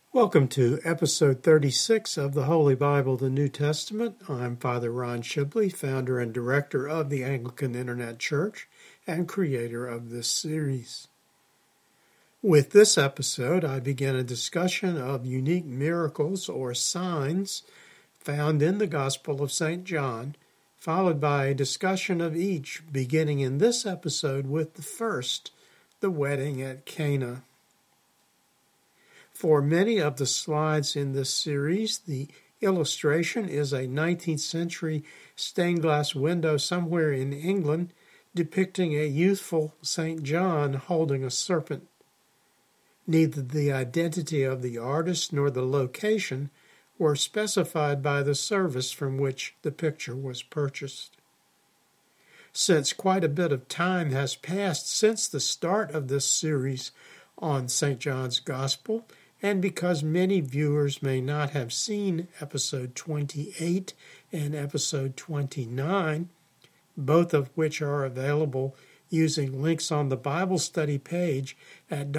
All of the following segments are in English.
Welcome to episode 36 of the Holy Bible, the New Testament. I'm Father Ron Shibley, founder and director of the Anglican Internet Church and creator of this series. With this episode, I begin a discussion of unique miracles or signs found in the Gospel of St. John, followed by a discussion of each, beginning in this episode with the first, the wedding at Cana. For many of the slides in this series, the illustration is a 19th century stained glass window somewhere in England depicting a youthful St. John holding a serpent. Neither the identity of the artist nor the location were specified by the service from which the picture was purchased. Since quite a bit of time has passed since the start of this series on St. John's Gospel, and because many viewers may not have seen episode 28 and episode 29, both of which are available using links on the Bible study page at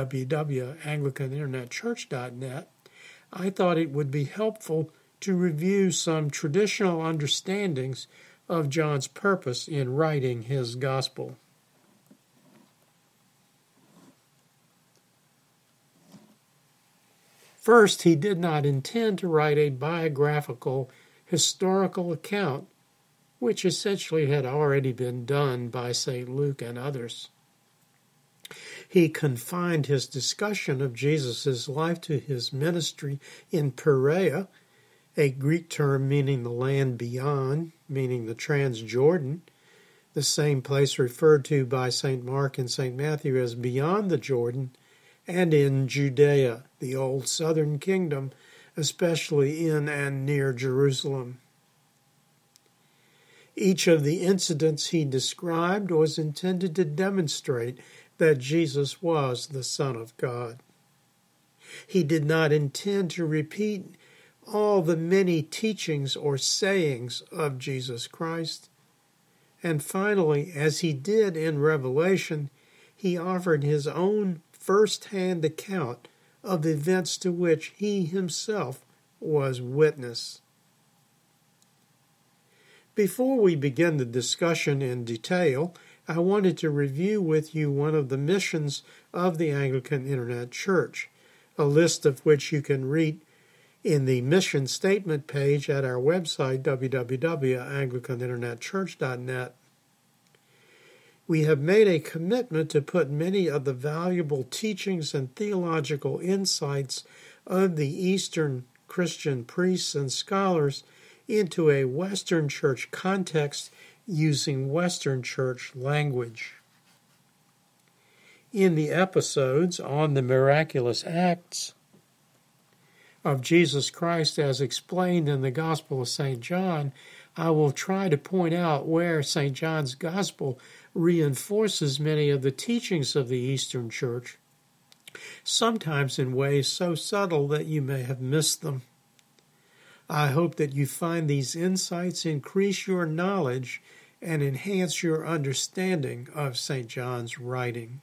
www.anglicaninternetchurch.net, I thought it would be helpful to review some traditional understandings of John's purpose in writing his gospel. First, he did not intend to write a biographical, historical account, which essentially had already been done by St. Luke and others. He confined his discussion of Jesus' life to his ministry in Perea, a Greek term meaning the land beyond, meaning the Transjordan, the same place referred to by St. Mark and St. Matthew as beyond the Jordan, and in Judea, the old southern kingdom, especially in and near Jerusalem. Each of the incidents he described was intended to demonstrate that Jesus was the Son of God. He did not intend to repeat all the many teachings or sayings of Jesus Christ. And finally, as he did in Revelation, he offered his own first-hand account of events to which he himself was witness. Before we begin the discussion in detail, I wanted to review with you one of the missions of the Anglican Internet Church, a list of which you can read in the mission statement page at our website, www.anglicaninternetchurch.net. We have made a commitment to put many of the valuable teachings and theological insights of the Eastern Christian priests and scholars into a Western Church context using Western Church language. In the episodes on the miraculous acts of Jesus Christ as explained in the Gospel of St. John, I will try to point out where St. John's Gospel reinforces many of the teachings of the Eastern Church, sometimes in ways so subtle that you may have missed them. I hope that you find these insights increase your knowledge and enhance your understanding of St. John's writing.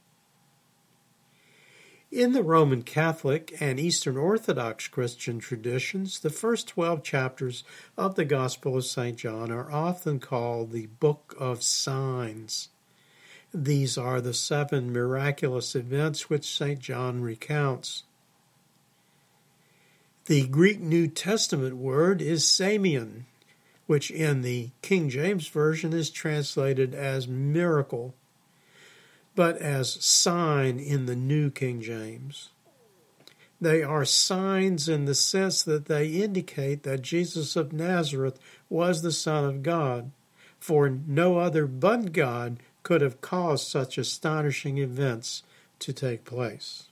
In the Roman Catholic and Eastern Orthodox Christian traditions, the first 12 chapters of the Gospel of St. John are often called the Book of Signs. These are the 7 miraculous events which St. John recounts. The Greek New Testament word is semeion, which in the King James Version is translated as miracle, but as sign in the New King James. They are signs in the sense that they indicate that Jesus of Nazareth was the Son of God, for no other but God could have caused such astonishing events to take place.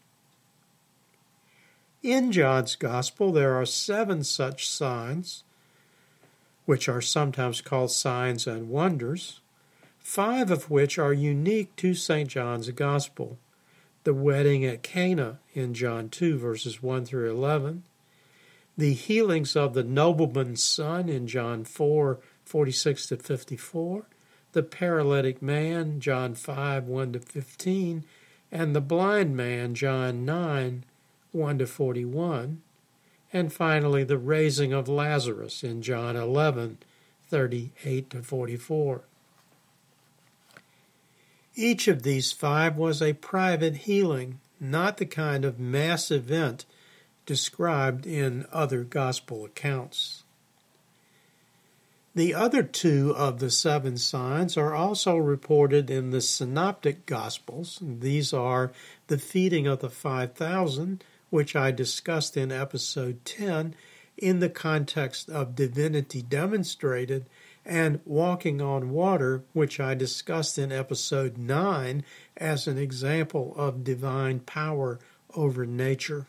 In John's Gospel, there are 7 such signs, which are sometimes called signs and wonders, 5 of which are unique to St. John's Gospel. The wedding at Cana in John 2, verses 1 through 11, the healings of the nobleman's son in John 4, 46 to 54, the paralytic man, John 5, 1 to 15, and the blind man, John 9, 1-41, and finally the raising of Lazarus in John 11:38-44. Each of these 5 was a private healing, not the kind of mass event described in other gospel accounts. The other 2 of the 7 signs are also reported in the Synoptic Gospels. These are the feeding of the 5,000, which I discussed in episode 10 in the context of divinity demonstrated, and walking on water, which I discussed in episode 9 as an example of divine power over nature.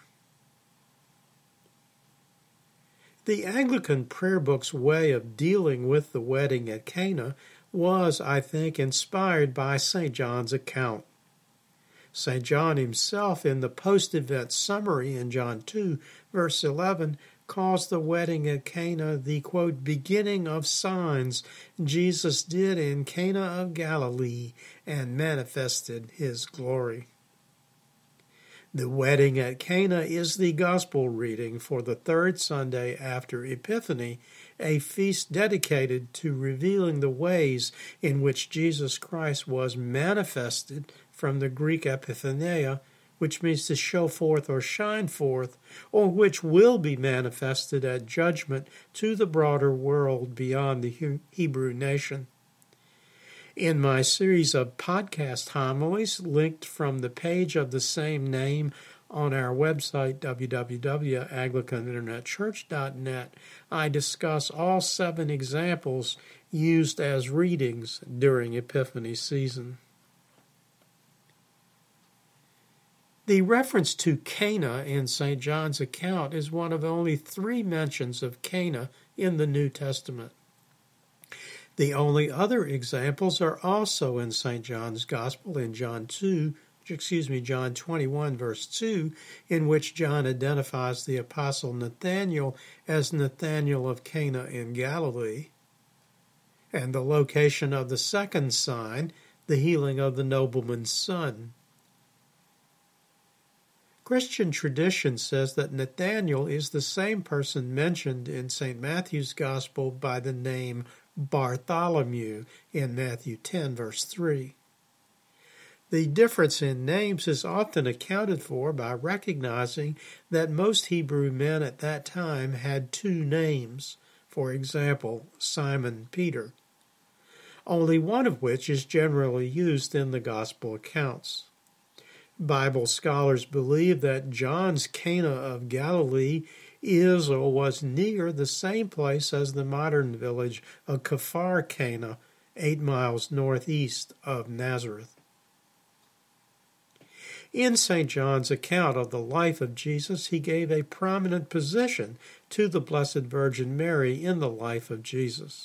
The Anglican Prayer Book's way of dealing with the wedding at Cana was, I think, inspired by St. John's account. St. John himself, in the post-event summary in John 2, verse 11, calls the wedding at Cana the, quote, beginning of signs Jesus did in Cana of Galilee and manifested his glory. The wedding at Cana is the gospel reading for the 3rd Sunday after Epiphany, a feast dedicated to revealing the ways in which Jesus Christ was manifested from the Greek epiphaneia, which means to show forth or shine forth, or which will be manifested at judgment to the broader world beyond the Hebrew nation. In my series of podcast homilies linked from the page of the same name on our website, www.anglicaninternetchurch.net, I discuss all 7 examples used as readings during Epiphany season. The reference to Cana in St. John's account is one of only 3 mentions of Cana in the New Testament. The only other examples are also in St. John's Gospel in John 21, verse 2, in which John identifies the apostle Nathanael as Nathanael of Cana in Galilee, and the location of the second sign, the healing of the nobleman's son. Christian tradition says that Nathanael is the same person mentioned in St. Matthew's Gospel by the name Bartholomew in Matthew 10, verse 3. The difference in names is often accounted for by recognizing that most Hebrew men at that time had 2 names, for example, Simon Peter, only one of which is generally used in the Gospel accounts. Bible scholars believe that John's Cana of Galilee is or was near the same place as the modern village of Kfar Cana, 8 miles northeast of Nazareth. In St. John's account of the life of Jesus, he gave a prominent position to the Blessed Virgin Mary in the life of Jesus.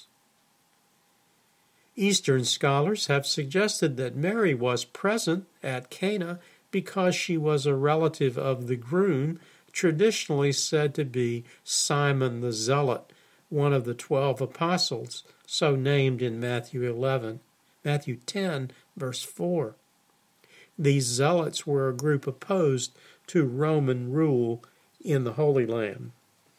Eastern scholars have suggested that Mary was present at Cana because she was a relative of the groom, traditionally said to be Simon the Zealot, one of the 12 apostles, so named in Matthew 10, verse 4. These zealots were a group opposed to Roman rule in the Holy Land.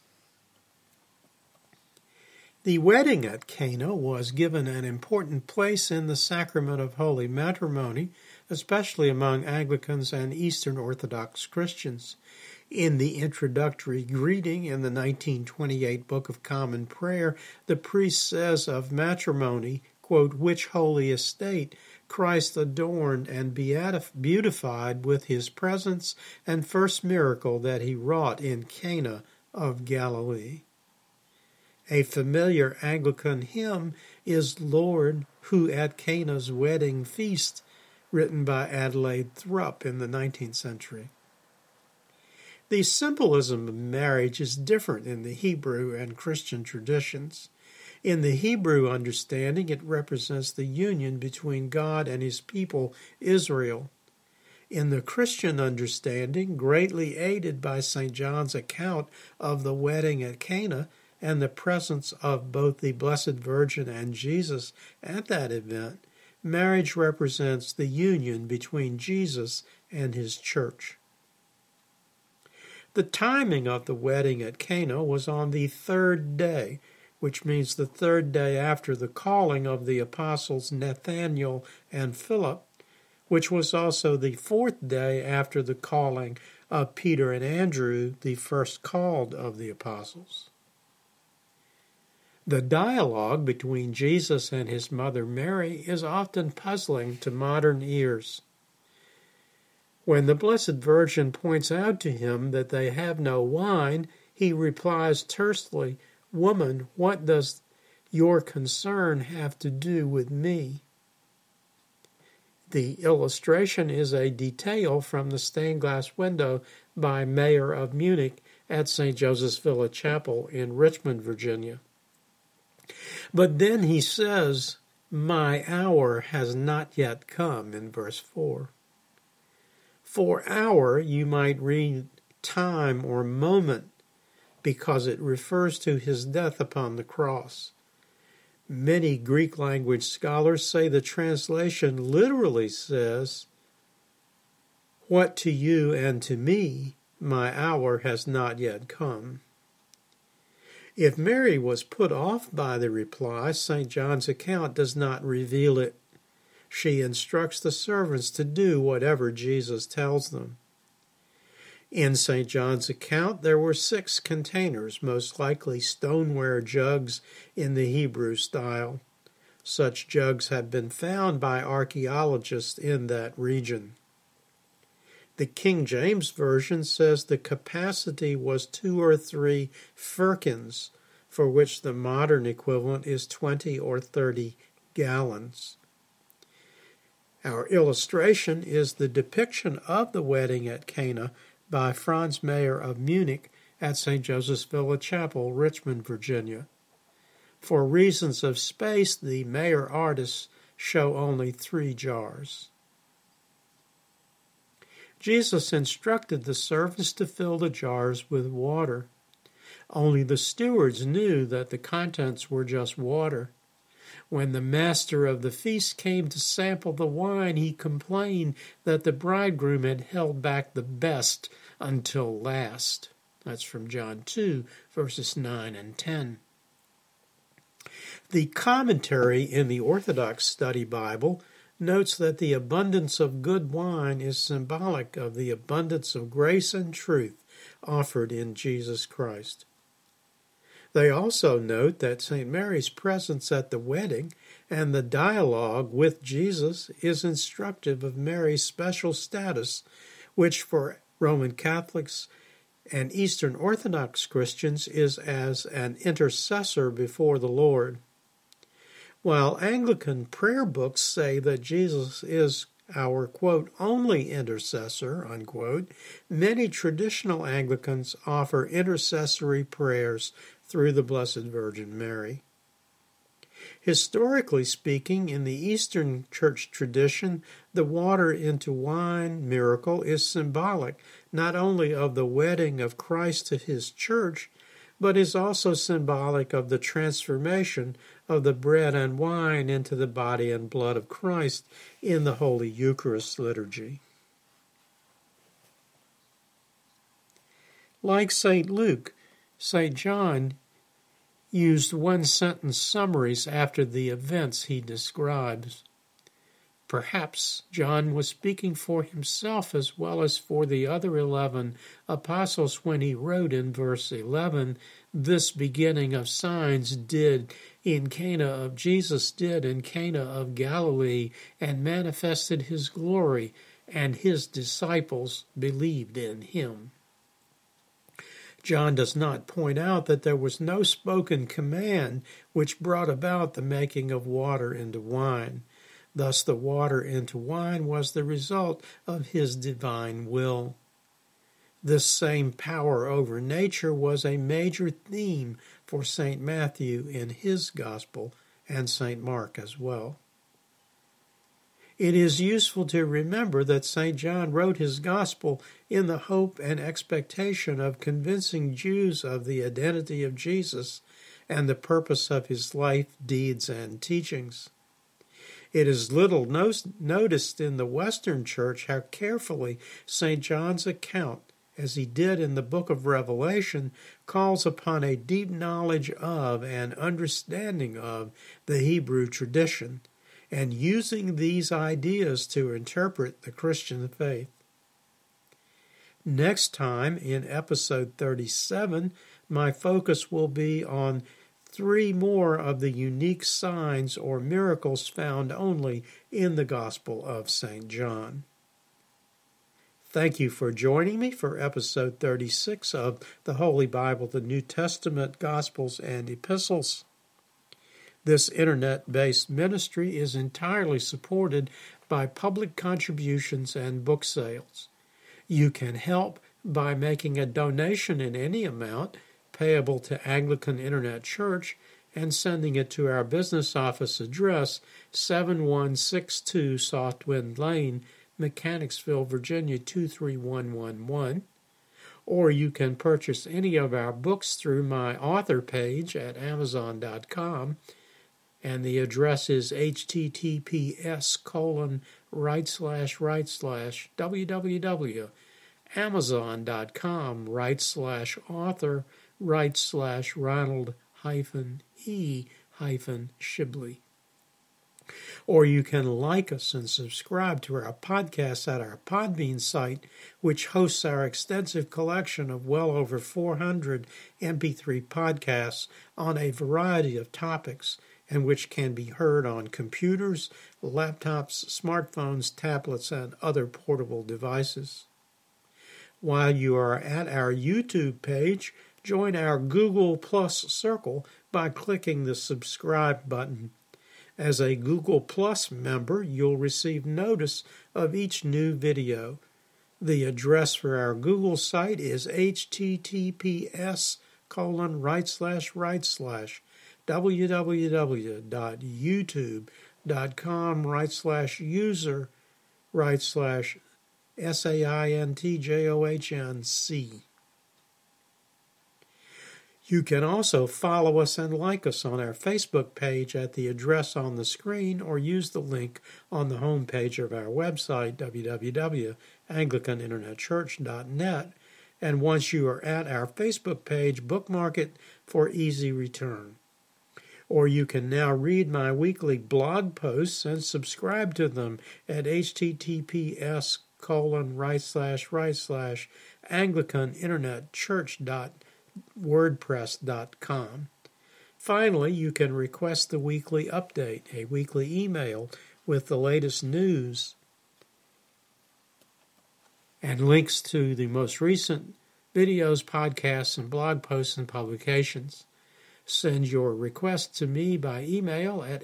The wedding at Cana was given an important place in the sacrament of holy matrimony, especially among Anglicans and Eastern Orthodox Christians. In the introductory greeting in the 1928 Book of Common Prayer, the priest says of matrimony, quote, which holy estate Christ adorned and beautified with his presence and first miracle that he wrought in Cana of Galilee. A familiar Anglican hymn is Lord, who at Cana's wedding feast, written by Adelaide Thrupp in the 19th century. The symbolism of marriage is different in the Hebrew and Christian traditions. In the Hebrew understanding, it represents the union between God and his people, Israel. In the Christian understanding, greatly aided by St. John's account of the wedding at Cana and the presence of both the Blessed Virgin and Jesus at that event, marriage represents the union between Jesus and his church. The timing of the wedding at Cana was on the third day, which means the third day after the calling of the apostles Nathanael and Philip, which was also the fourth day after the calling of Peter and Andrew, the first called of the apostles. The dialogue between Jesus and his mother Mary is often puzzling to modern ears. When the Blessed Virgin points out to him that they have no wine, he replies tersely, "Woman, what does your concern have to do with me?" The illustration is a detail from the stained glass window by Mayer of Munich at St. Joseph's Villa Chapel in Richmond, Virginia. But then he says, "My hour has not yet come," in verse 4. For hour, you might read time or moment, because it refers to his death upon the cross. Many Greek language scholars say the translation literally says, "What to you and to me, my hour has not yet come." If Mary was put off by the reply, St. John's account does not reveal it. She instructs the servants to do whatever Jesus tells them. In St. John's account, there were 6 containers, most likely stoneware jugs in the Hebrew style. Such jugs have been found by archaeologists in that region. The King James Version says the capacity was 2 or 3 firkins, for which the modern equivalent is 20 or 30 gallons. Our illustration is the depiction of the wedding at Cana by Franz Mayer of Munich at St. Joseph's Villa Chapel, Richmond, Virginia. For reasons of space, the Mayer artists show only 3 jars. Jesus instructed the servants to fill the jars with water. Only the stewards knew that the contents were just water. When the master of the feast came to sample the wine, he complained that the bridegroom had held back the best until last. That's from John 2, verses 9 and 10. The commentary in the Orthodox Study Bible notes that the abundance of good wine is symbolic of the abundance of grace and truth offered in Jesus Christ. They also note that St. Mary's presence at the wedding and the dialogue with Jesus is instructive of Mary's special status, which for Roman Catholics and Eastern Orthodox Christians is as an intercessor before the Lord. While Anglican prayer books say that Jesus is our, quote, only intercessor, unquote, many traditional Anglicans offer intercessory prayers through the Blessed Virgin Mary. Historically speaking, in the Eastern Church tradition, the water into wine miracle is symbolic not only of the wedding of Christ to his church, but is also symbolic of the transformation of the bread and wine into the body and blood of Christ in the Holy Eucharist liturgy. Like St. Luke, St. John used one-sentence summaries after the events he describes. Perhaps John was speaking for himself as well as for the other 11 apostles when he wrote in verse 11, "This beginning of signs did in Cana of Jesus did in Cana of Galilee, and manifested his glory, and his disciples believed in him." John does not point out that there was no spoken command which brought about the making of water into wine. Thus the water into wine was the result of his divine will. This same power over nature was a major theme for St. Matthew in his Gospel and St. Mark as well. It is useful to remember that St. John wrote his Gospel in the hope and expectation of convincing Jews of the identity of Jesus and the purpose of his life, deeds, and teachings. It is little noticed in the Western Church how carefully St. John's account as he did in the book of Revelation, calls upon a deep knowledge of and understanding of the Hebrew tradition, and using these ideas to interpret the Christian faith. Next time, in episode 37, my focus will be on 3 more of the unique signs or miracles found only in the Gospel of St. John. Thank you for joining me for episode 36 of the Holy Bible, the New Testament, Gospels, and Epistles. This internet-based ministry is entirely supported by public contributions and book sales. You can help by making a donation in any amount payable to Anglican Internet Church and sending it to our business office address, 7162 Southwind Lane, Mechanicsville, Virginia 23111. Or you can purchase any of our books through my author page at Amazon.com, and the address is https://www.amazon.com/author/Ronald-E-Shibley. Or you can like us and subscribe to our podcast at our Podbean site, which hosts our extensive collection of well over 400 MP3 podcasts on a variety of topics, and which can be heard on computers, laptops, smartphones, tablets, and other portable devices. While you are at our YouTube page, join our Google Plus circle by clicking the subscribe button. As a Google Plus member, you'll receive notice of each new video. The address for our Google site is https://www.youtube.com/user/SAINTJOHNC. You can also follow us and like us on our Facebook page at the address on the screen, or use the link on the home page of our website, www.anglicaninternetchurch.net, and once you are at our Facebook page, bookmark it for easy return. Or you can now read my weekly blog posts and subscribe to them at https://AnglicanInternetChurch.wordpress.com. Finally, you can request the weekly update, a weekly email with the latest news and links to the most recent videos, podcasts, and blog posts and publications. Send your request to me by email at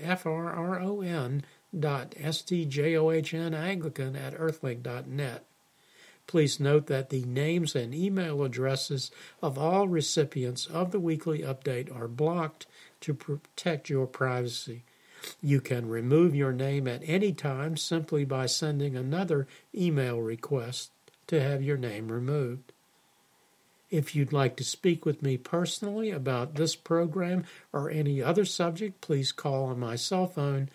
frron.stjohnanglican@earthlink.net. Please note that the names and email addresses of all recipients of the weekly update are blocked to protect your privacy. You can remove your name at any time simply by sending another email request to have your name removed. If you'd like to speak with me personally about this program or any other subject, please call on my cell phone,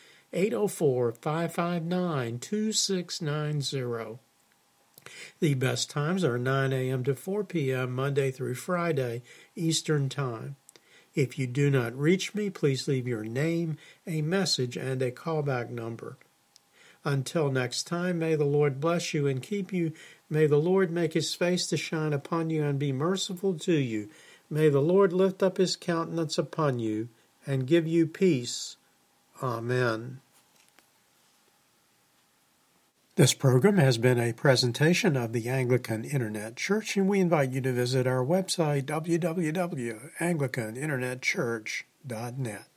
804-559-2690. The best times are 9 a.m. to 4 p.m. Monday through Friday, Eastern Time. If you do not reach me, please leave your name, a message, and a callback number. Until next time, may the Lord bless you and keep you. May the Lord make his face to shine upon you and be merciful to you. May the Lord lift up his countenance upon you and give you peace. Amen. This program has been a presentation of the Anglican Internet Church, and we invite you to visit our website, www.anglicaninternetchurch.net.